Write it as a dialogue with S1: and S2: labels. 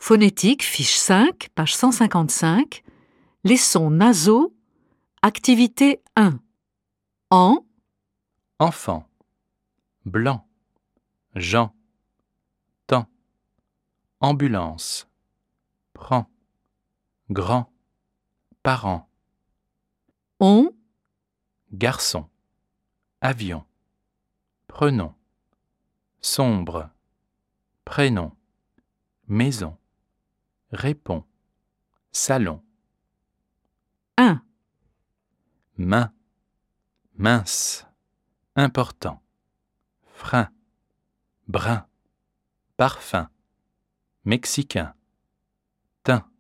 S1: Phonétique, fiche 5, page 155. Les sons nasaux, activité 1. En,
S2: Enfant, blanc, Jean, temps, ambulance, prend, grand, parent,
S1: on,
S2: garçon, avion, prenons, sombre, prénom, maison, répond, salon,
S1: 1.
S2: main, mince, important, frein, brun, parfum, mexicain, teint,